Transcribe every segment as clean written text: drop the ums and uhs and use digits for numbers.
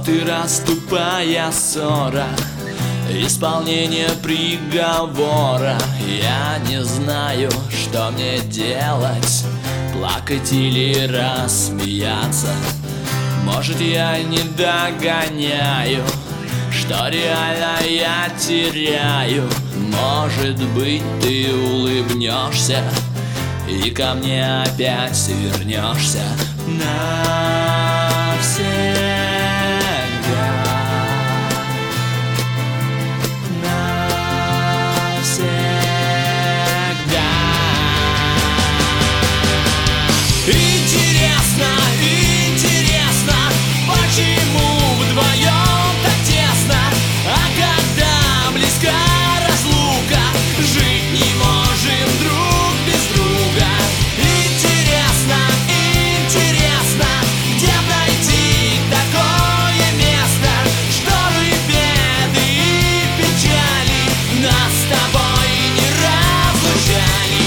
Вот и расступая ссора, исполнение приговора. Я не знаю, что мне делать, плакать или рассмеяться. Может, я не догоняю, что реально я теряю. Может быть, ты улыбнешься и ко мне опять вернешься навсегда. Интересно, интересно, почему вдвоем так тесно, а когда близка разлука, жить не можем друг без друга. Интересно, интересно, где найти такое место, чтобы беды и печали нас с тобой не разлучали.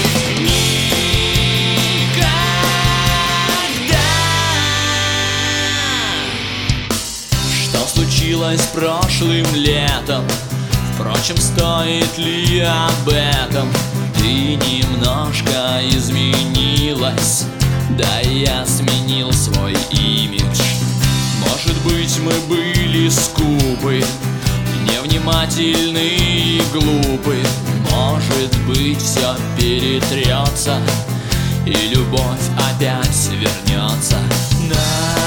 Случилось прошлым летом, впрочем, стоит ли об этом? Ты немножко изменилась, да я сменил свой имидж. Может быть, мы были скупы, невнимательны и глупы. Может быть, все перетрется, и любовь опять вернется.